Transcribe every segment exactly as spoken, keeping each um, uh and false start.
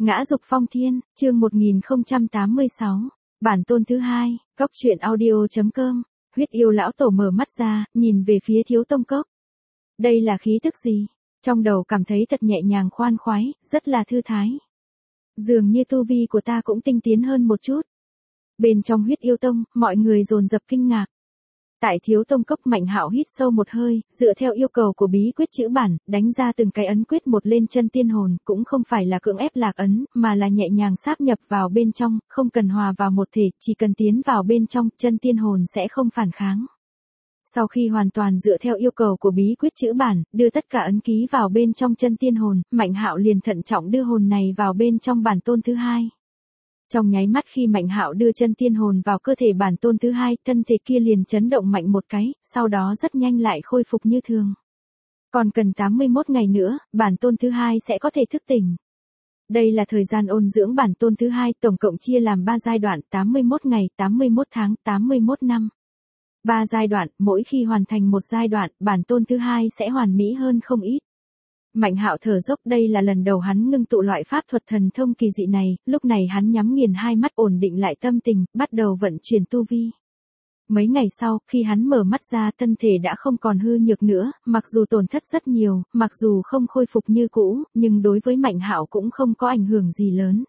Ngã dục phong thiên, chương một nghìn không trăm tám mươi sáu, bản tôn thứ hai, cốc truyện audio.com, huyết yêu lão tổ mở mắt ra, nhìn về phía thiếu tông cốc. Đây là khí tức gì? Trong đầu cảm thấy thật nhẹ nhàng khoan khoái, rất là thư thái. Dường như tu vi của ta cũng tinh tiến hơn một chút. Bên trong huyết yêu tông, mọi người dồn dập kinh ngạc. Tại thiếu tông cốc Mạnh Hạo hít sâu một hơi, dựa theo yêu cầu của bí quyết chữ bản, đánh ra từng cái ấn quyết một lên chân tiên hồn, cũng không phải là cưỡng ép lạc ấn, mà là nhẹ nhàng sáp nhập vào bên trong, không cần hòa vào một thể, chỉ cần tiến vào bên trong, chân tiên hồn sẽ không phản kháng. Sau khi hoàn toàn dựa theo yêu cầu của bí quyết chữ bản, đưa tất cả ấn ký vào bên trong chân tiên hồn, Mạnh Hạo liền thận trọng đưa hồn này vào bên trong bản tôn thứ hai. Trong nháy mắt khi Mạnh Hạo đưa chân tiên hồn vào cơ thể bản tôn thứ hai, thân thể kia liền chấn động mạnh một cái, sau đó rất nhanh lại khôi phục như thường. Còn cần tám mươi mốt ngày nữa, bản tôn thứ hai sẽ có thể thức tỉnh. Đây là thời gian ôn dưỡng bản tôn thứ hai, tổng cộng chia làm ba giai đoạn, tám mươi mốt ngày, tám mươi mốt tháng, tám mươi mốt năm. ba giai đoạn, mỗi khi hoàn thành một giai đoạn, bản tôn thứ hai sẽ hoàn mỹ hơn không ít. Mạnh Hạo thở dốc, đây là lần đầu hắn ngưng tụ loại pháp thuật thần thông kỳ dị này, lúc này hắn nhắm nghiền hai mắt ổn định lại tâm tình, bắt đầu vận chuyển tu vi. Mấy ngày sau, khi hắn mở mắt ra, thân thể đã không còn hư nhược nữa, mặc dù tổn thất rất nhiều, mặc dù không khôi phục như cũ, nhưng đối với Mạnh Hạo cũng không có ảnh hưởng gì lớn.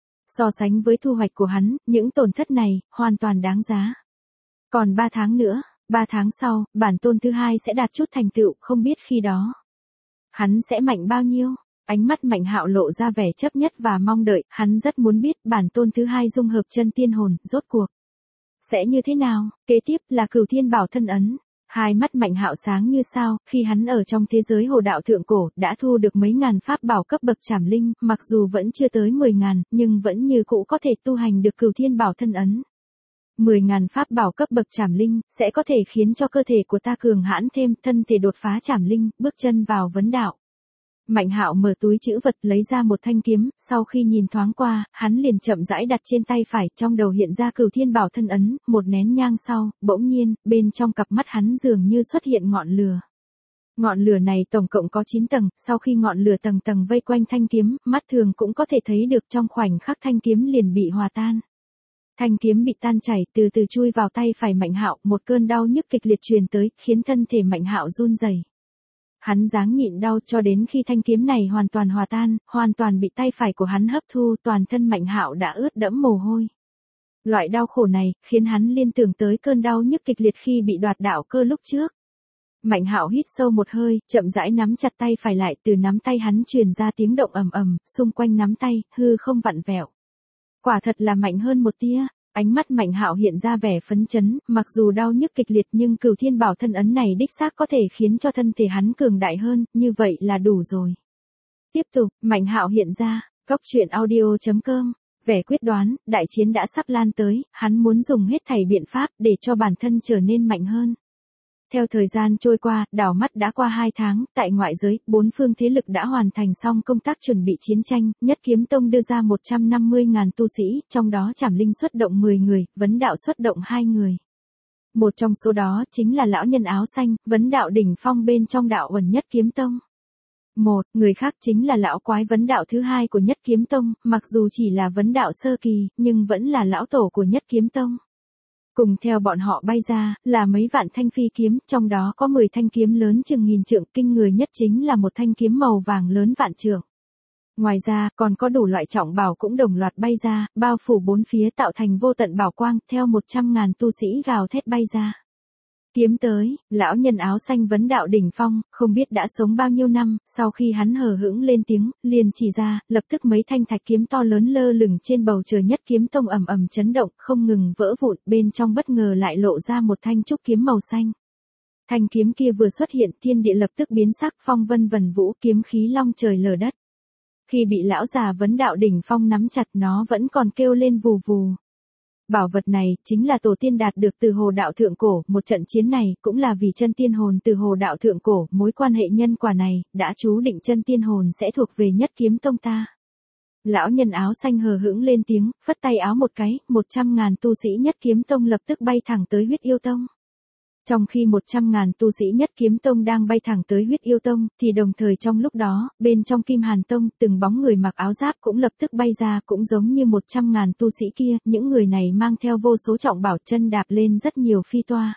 So sánh với thu hoạch của hắn, những tổn thất này, hoàn toàn đáng giá. Còn ba tháng nữa, ba tháng sau, bản tôn thứ hai sẽ đạt chút thành tựu, không biết khi đó hắn sẽ mạnh bao nhiêu? Ánh mắt Mạnh Hạo lộ ra vẻ chấp nhất và mong đợi, hắn rất muốn biết bản tôn thứ hai dung hợp chân tiên hồn, rốt cuộc sẽ như thế nào? Kế tiếp là Cửu Thiên Bảo Thân Ấn. Hai mắt Mạnh Hạo sáng như sao, khi hắn ở trong thế giới hồ đạo thượng cổ, đã thu được mấy ngàn pháp bảo cấp bậc trảm linh, mặc dù vẫn chưa tới mười ngàn, nhưng vẫn như cũ có thể tu hành được Cửu Thiên Bảo Thân Ấn. mười ngàn pháp bảo cấp bậc trảm linh, sẽ có thể khiến cho cơ thể của ta cường hãn thêm, thân thể đột phá trảm linh, bước chân vào vấn đạo. Mạnh Hạo mở túi trữ vật lấy ra một thanh kiếm, sau khi nhìn thoáng qua, hắn liền chậm rãi đặt trên tay phải, trong đầu hiện ra Cửu Thiên Bảo Thân Ấn, một nén nhang sau, bỗng nhiên, bên trong cặp mắt hắn dường như xuất hiện ngọn lửa. Ngọn lửa này tổng cộng có chín tầng, sau khi ngọn lửa tầng tầng vây quanh thanh kiếm, mắt thường cũng có thể thấy được trong khoảnh khắc thanh kiếm liền bị hòa tan. Thanh kiếm bị tan chảy, từ từ chui vào tay phải Mạnh Hạo, một cơn đau nhức kịch liệt truyền tới, khiến thân thể Mạnh Hạo run rẩy. Hắn ráng nhịn đau cho đến khi thanh kiếm này hoàn toàn hòa tan, hoàn toàn bị tay phải của hắn hấp thu, toàn thân Mạnh Hạo đã ướt đẫm mồ hôi. Loại đau khổ này khiến hắn liên tưởng tới cơn đau nhức kịch liệt khi bị đoạt đạo cơ lúc trước. Mạnh Hạo hít sâu một hơi, chậm rãi nắm chặt tay phải lại, từ nắm tay hắn truyền ra tiếng động ầm ầm, xung quanh nắm tay, hư không vặn vẹo. Quả thật là mạnh hơn một tia. Ánh mắt Mạnh Hạo hiện ra vẻ phấn chấn, mặc dù đau nhức kịch liệt nhưng Cửu Thiên Bảo Thân Ấn này đích xác có thể khiến cho thân thể hắn cường đại hơn, như vậy là đủ rồi. Tiếp tục, Mạnh Hạo hiện ra, cốc truyện audio.com, vẻ quyết đoán, đại chiến đã sắp lan tới, hắn muốn dùng hết thảy biện pháp để cho bản thân trở nên mạnh hơn. Theo thời gian trôi qua, đảo mắt đã qua hai tháng, tại ngoại giới, bốn phương thế lực đã hoàn thành xong công tác chuẩn bị chiến tranh, Nhất Kiếm Tông đưa ra một trăm năm mươi ngàn tu sĩ, trong đó trảm linh xuất động mười người, vấn đạo xuất động hai người. Một trong số đó chính là lão nhân áo xanh, vấn đạo đỉnh phong bên trong đạo Uẩn Nhất Kiếm Tông. Một, người khác chính là lão quái vấn đạo thứ hai của Nhất Kiếm Tông, mặc dù chỉ là vấn đạo sơ kỳ, nhưng vẫn là lão tổ của Nhất Kiếm Tông. Cùng theo bọn họ bay ra, là mấy vạn thanh phi kiếm, trong đó có mười thanh kiếm lớn chừng nghìn trượng, kinh người nhất chính là một thanh kiếm màu vàng lớn vạn trượng. Ngoài ra, còn có đủ loại trọng bảo cũng đồng loạt bay ra, bao phủ bốn phía tạo thành vô tận bảo quang, theo một trăm ngàn tu sĩ gào thét bay ra. Kiếm tới, lão nhân áo xanh vấn đạo đỉnh phong, không biết đã sống bao nhiêu năm, sau khi hắn hờ hững lên tiếng, liền chỉ ra, lập tức mấy thanh thạch kiếm to lớn lơ lửng trên bầu trời Nhất Kiếm Tông ầm ầm chấn động, không ngừng vỡ vụn, bên trong bất ngờ lại lộ ra một thanh trúc kiếm màu xanh. Thanh kiếm kia vừa xuất hiện, thiên địa lập tức biến sắc, phong vân vần vũ, kiếm khí long trời lở đất. Khi bị lão già vấn đạo đỉnh phong nắm chặt, nó vẫn còn kêu lên vù vù. Bảo vật này, chính là tổ tiên đạt được từ hồ đạo thượng cổ, một trận chiến này, cũng là vì chân tiên hồn từ hồ đạo thượng cổ, mối quan hệ nhân quả này, đã chú định chân tiên hồn sẽ thuộc về Nhất Kiếm Tông ta. Lão nhân áo xanh hờ hững lên tiếng, phất tay áo một cái, một trăm ngàn tu sĩ Nhất Kiếm Tông lập tức bay thẳng tới huyết yêu tông. Trong khi một trăm ngàn tu sĩ Nhất Kiếm Tông đang bay thẳng tới Huyết Yêu Tông, thì đồng thời trong lúc đó, bên trong Kim Hàn Tông, từng bóng người mặc áo giáp cũng lập tức bay ra, cũng giống như một trăm ngàn tu sĩ kia, những người này mang theo vô số trọng bảo, chân đạp lên rất nhiều phi toa.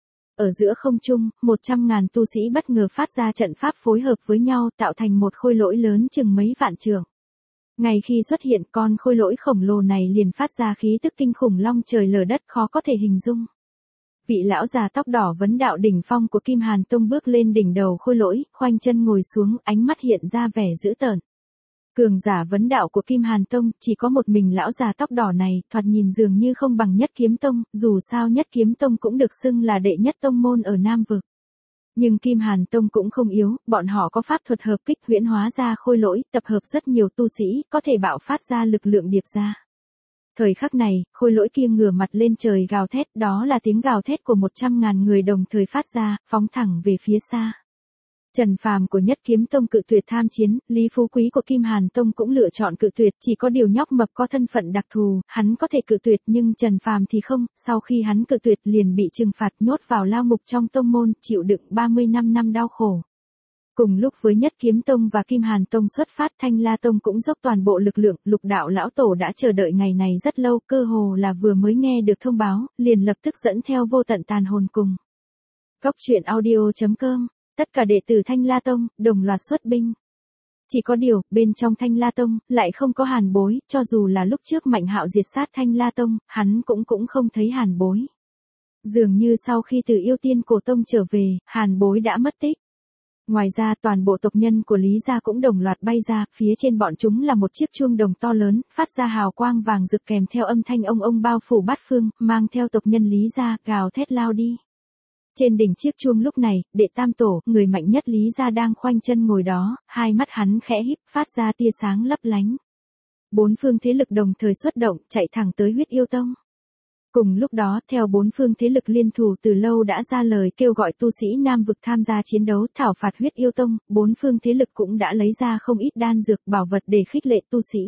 Ở giữa không trung, một trăm ngàn tu sĩ bất ngờ phát ra trận pháp phối hợp với nhau, tạo thành một khôi lỗi lớn chừng mấy vạn trượng. Ngay khi xuất hiện, con khôi lỗi khổng lồ này liền phát ra khí tức kinh khủng long trời lở đất khó có thể hình dung. Vị lão già tóc đỏ vấn đạo đỉnh phong của Kim Hàn Tông bước lên đỉnh đầu khôi lỗi, khoanh chân ngồi xuống, ánh mắt hiện ra vẻ dữ tợn. Cường giả vấn đạo của Kim Hàn Tông, chỉ có một mình lão già tóc đỏ này, thoạt nhìn dường như không bằng Nhất Kiếm Tông, dù sao Nhất Kiếm Tông cũng được xưng là đệ nhất tông môn ở Nam Vực. Nhưng Kim Hàn Tông cũng không yếu, bọn họ có pháp thuật hợp kích huyễn hóa ra khôi lỗi, tập hợp rất nhiều tu sĩ, có thể bạo phát ra lực lượng điệp ra. Thời khắc này, khôi lỗi kia ngửa mặt lên trời gào thét, đó là tiếng gào thét của một trăm ngàn người đồng thời phát ra, phóng thẳng về phía xa. Trần Phàm của Nhất Kiếm Tông cự tuyệt tham chiến, Lý Phú Quý của Kim Hàn Tông cũng lựa chọn cự tuyệt, chỉ có điều nhóc mập có thân phận đặc thù, hắn có thể cự tuyệt nhưng Trần Phàm thì không, sau khi hắn cự tuyệt liền bị trừng phạt nhốt vào lao ngục trong tông môn, chịu đựng ba mươi lăm năm đau khổ. Cùng lúc với Nhất Kiếm Tông và Kim Hàn Tông xuất phát, Thanh La Tông cũng dốc toàn bộ lực lượng, Lục Đạo lão tổ đã chờ đợi ngày này rất lâu, cơ hồ là vừa mới nghe được thông báo, liền lập tức dẫn theo vô tận tàn hồn cùng. Cốc truyện audio chấm com, tất cả đệ tử Thanh La Tông, đồng loạt xuất binh. Chỉ có điều, bên trong Thanh La Tông, lại không có Hàn Bối, cho dù là lúc trước Mạnh Hạo diệt sát Thanh La Tông, hắn cũng cũng không thấy Hàn Bối. Dường như sau khi từ Yêu Tiên Cổ Tông trở về, Hàn Bối đã mất tích. Ngoài ra toàn bộ tộc nhân của Lý gia cũng đồng loạt bay ra, phía trên bọn chúng là một chiếc chuông đồng to lớn, phát ra hào quang vàng rực kèm theo âm thanh ông ông bao phủ bát phương, mang theo tộc nhân Lý gia, gào thét lao đi. Trên đỉnh chiếc chuông lúc này, đệ tam tổ, người mạnh nhất Lý gia đang khoanh chân ngồi đó, hai mắt hắn khẽ híp, phát ra tia sáng lấp lánh. Bốn phương thế lực đồng thời xuất động, chạy thẳng tới Huyết Yêu Tông. Cùng lúc đó, theo bốn phương thế lực liên thủ từ lâu đã ra lời kêu gọi tu sĩ Nam Vực tham gia chiến đấu thảo phạt Huyết Yêu Tông, bốn phương thế lực cũng đã lấy ra không ít đan dược bảo vật để khích lệ tu sĩ.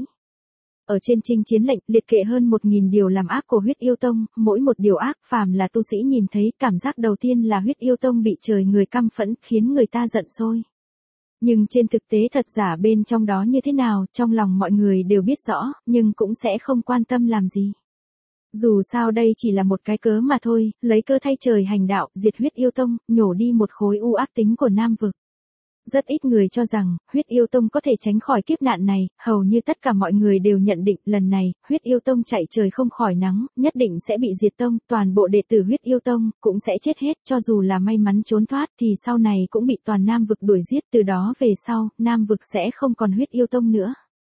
Ở trên trinh chiến lệnh, liệt kệ hơn một nghìn điều làm ác của Huyết Yêu Tông, mỗi một điều ác phàm là tu sĩ nhìn thấy, cảm giác đầu tiên là Huyết Yêu Tông bị trời người căm phẫn, khiến người ta giận sôi. Nhưng trên thực tế thật giả bên trong đó như thế nào, trong lòng mọi người đều biết rõ, nhưng cũng sẽ không quan tâm làm gì. Dù sao đây chỉ là một cái cớ mà thôi, lấy cơ thay trời hành đạo, diệt Huyết Yêu Tông, nhổ đi một khối u ác tính của Nam Vực. Rất ít người cho rằng, Huyết Yêu Tông có thể tránh khỏi kiếp nạn này, hầu như tất cả mọi người đều nhận định, lần này, Huyết Yêu Tông chạy trời không khỏi nắng, nhất định sẽ bị diệt tông, toàn bộ đệ tử Huyết Yêu Tông, cũng sẽ chết hết, cho dù là may mắn trốn thoát, thì sau này cũng bị toàn Nam Vực đuổi giết, từ đó về sau, Nam Vực sẽ không còn Huyết Yêu Tông nữa.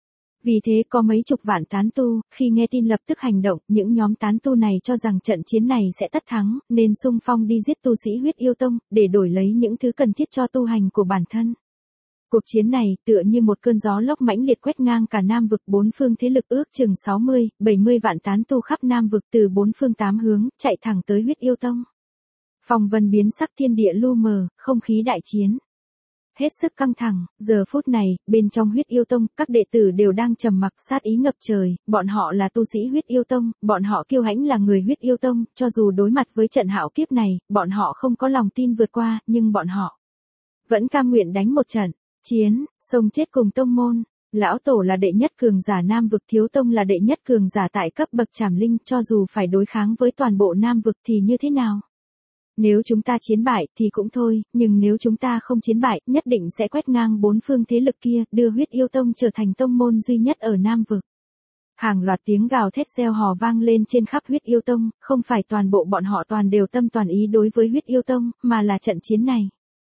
Vì thế có mấy chục vạn tán tu, khi nghe tin lập tức hành động, những nhóm tán tu này cho rằng trận chiến này sẽ tất thắng, nên xung phong đi giết tu sĩ Huyết Yêu Tông, để đổi lấy những thứ cần thiết cho tu hành của bản thân. Cuộc chiến này, tựa như một cơn gió lốc mãnh liệt quét ngang cả Nam Vực, bốn phương thế lực ước chừng sáu mươi, bảy mươi vạn tán tu khắp Nam Vực từ bốn phương tám hướng, chạy thẳng tới Huyết Yêu Tông. Phong vân biến sắc, thiên địa lu mờ, không khí đại chiến hết sức căng thẳng, giờ phút này, bên trong Huyết Yêu Tông, các đệ tử đều đang trầm mặc, sát ý ngập trời, bọn họ là tu sĩ Huyết Yêu Tông, bọn họ kiêu hãnh là người Huyết Yêu Tông, cho dù đối mặt với trận hạo kiếp này, bọn họ không có lòng tin vượt qua, nhưng bọn họ vẫn cam nguyện đánh một trận, chiến, sống chết cùng tông môn. Lão tổ là đệ nhất cường giả Nam Vực, Thiếu Tông là đệ nhất cường giả tại cấp bậc Trảm Linh, cho dù phải đối kháng với toàn bộ Nam Vực thì như thế nào? Nếu chúng ta chiến bại thì cũng thôi, nhưng nếu chúng ta không chiến bại, nhất định sẽ quét ngang bốn phương thế lực kia, đưa Huyết Yêu Tông trở thành tông môn duy nhất ở Nam Vực. Hàng loạt tiếng gào thét reo hò vang lên trên khắp Huyết Yêu Tông, không phải toàn bộ bọn họ toàn đều tâm toàn ý đối với Huyết Yêu Tông, mà là trận chiến này.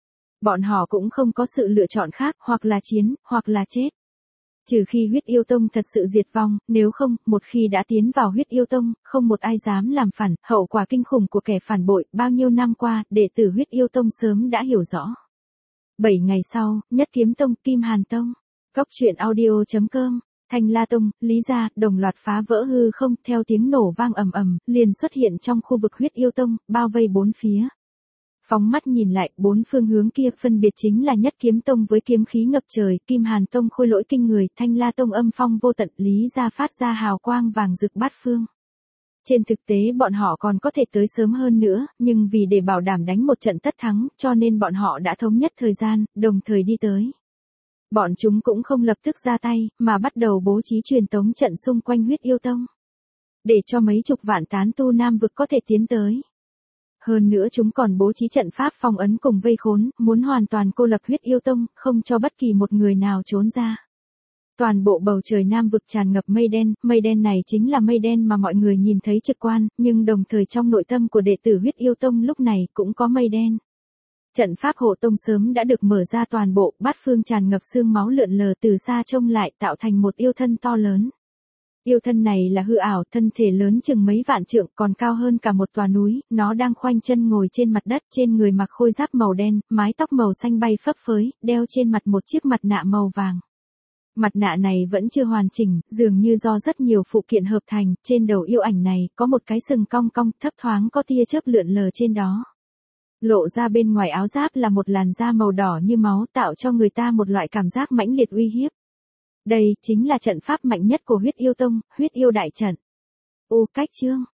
Bọn họ cũng không có sự lựa chọn khác, hoặc là chiến, hoặc là chết. Trừ khi Huyết Yêu Tông thật sự diệt vong, nếu không, một khi đã tiến vào Huyết Yêu Tông, không một ai dám làm phản, hậu quả kinh khủng của kẻ phản bội, bao nhiêu năm qua, đệ tử Huyết Yêu Tông sớm đã hiểu rõ. Bảy ngày sau, Nhất Kiếm Tông, Kim Hàn Tông, cốc truyện audio chấm com, Thanh La Tông, Lý gia, đồng loạt phá vỡ hư không, theo tiếng nổ vang ầm ầm, liền xuất hiện trong khu vực Huyết Yêu Tông, bao vây bốn phía. Phóng mắt nhìn lại, bốn phương hướng kia phân biệt chính là Nhất Kiếm Tông với kiếm khí ngập trời, Kim Hàn Tông khôi lỗi kinh người, Thanh La Tông âm phong vô tận, Lý gia phát ra hào quang vàng rực bát phương. Trên thực tế bọn họ còn có thể tới sớm hơn nữa, nhưng vì để bảo đảm đánh một trận tất thắng, cho nên bọn họ đã thống nhất thời gian, đồng thời đi tới. Bọn chúng cũng không lập tức ra tay, mà bắt đầu bố trí truyền tống trận xung quanh Huyết Yêu Tông. Để cho mấy chục vạn tán tu Nam vực có thể tiến tới. Hơn nữa chúng còn bố trí trận pháp phong ấn cùng vây khốn, muốn hoàn toàn cô lập Huyết Yêu Tông, không cho bất kỳ một người nào trốn ra. Toàn bộ bầu trời Nam vực tràn ngập mây đen, mây đen này chính là mây đen mà mọi người nhìn thấy trực quan, nhưng đồng thời trong nội tâm của đệ tử Huyết Yêu Tông lúc này cũng có mây đen. Trận pháp hộ tông sớm đã được mở ra toàn bộ, bát phương tràn ngập xương máu lượn lờ từ xa trông lại tạo thành một yêu thân to lớn. Yêu thân này là hư ảo, thân thể lớn chừng mấy vạn trượng, còn cao hơn cả một tòa núi, nó đang khoanh chân ngồi trên mặt đất, trên người mặc khôi giáp màu đen, mái tóc màu xanh bay phấp phới, đeo trên mặt một chiếc mặt nạ màu vàng. Mặt nạ này vẫn chưa hoàn chỉnh, dường như do rất nhiều phụ kiện hợp thành, trên đầu yêu ảnh này có một cái sừng cong cong, thấp thoáng có tia chớp lượn lờ trên đó. Lộ ra bên ngoài áo giáp là một làn da màu đỏ như máu, tạo cho người ta một loại cảm giác mãnh liệt uy hiếp. Đây chính là trận pháp mạnh nhất của Huyết Yêu Tông, Huyết Yêu Đại Trận. Ô cách chương.